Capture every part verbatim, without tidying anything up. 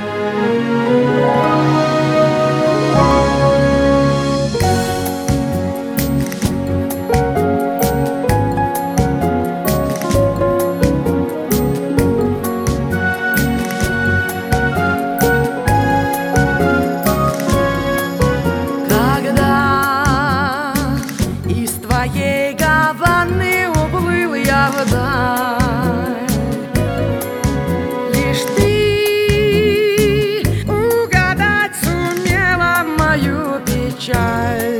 вдаль. Лишь ты угадать сумела мою печаль.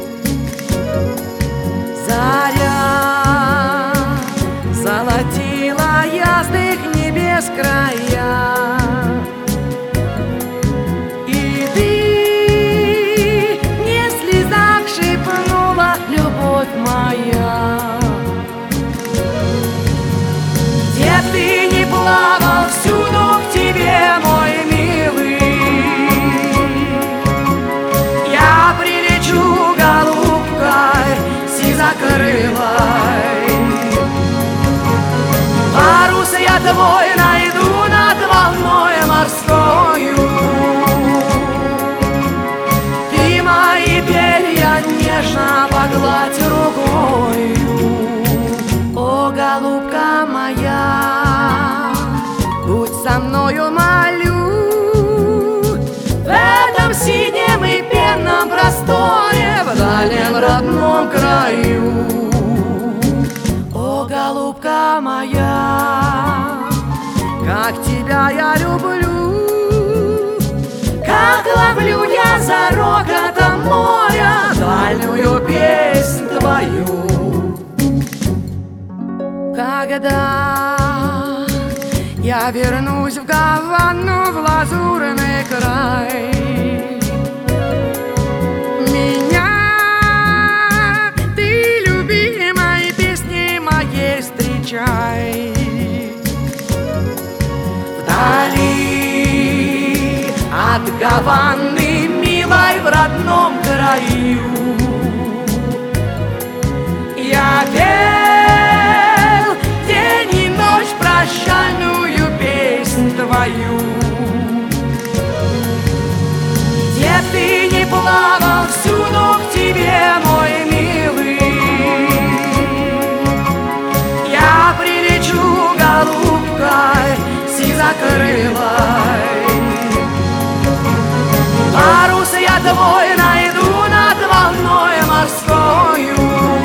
Заря золотила ясных небес края, и ты, не слезах, шепнула: любовь моя. Ты не плавал, всюду к тебе, мой милый. Я прилечу голубкой сизокрылой. Парус я твой найду над волной морскою. Ты мои перья нежно погладь рукою. О, голубка моя, будь со мною, молю, в этом синем и пенном просторе, в дальнем родном краю. О, голубка моя, как тебя я люблю, как ловлю я за рокотом моря дальнюю песнь твою. Когда я вернусь в Гавану, в лазурный край, меня ты, любимой песней моей, встречай. Вдали от Гаваны, милой, в родном краю, я пел день и ночь прощальную песнь твою. Где ты не плавал, всюду к тебе, мой милый. Я прилечу голубкой сизокрылой. Парус я твой найду над волной морскою.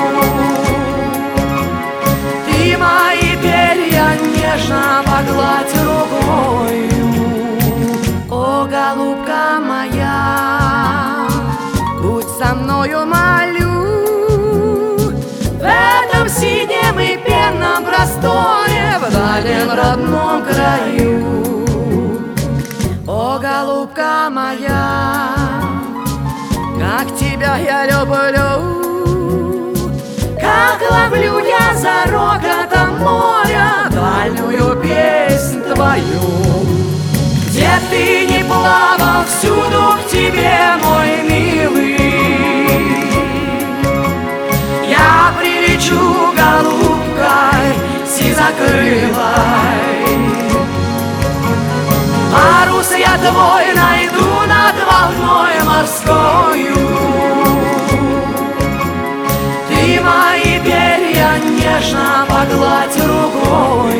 Ты мои перья нежно погладь рукою. О, голубка моя, будь со мною, молю, в этом синем и пенном просторе, в дальнем родном краю. О, голубка моя, как тебя я люблю, как ловлю я за рокотом моря дальнюю песнь твою. Где ты не плавал, всюду к тебе, мой милый. Я прилечу голубкой сизокрылой. Парус я твой найду над волной морскою. Ты мои перья нежно погладь рукой.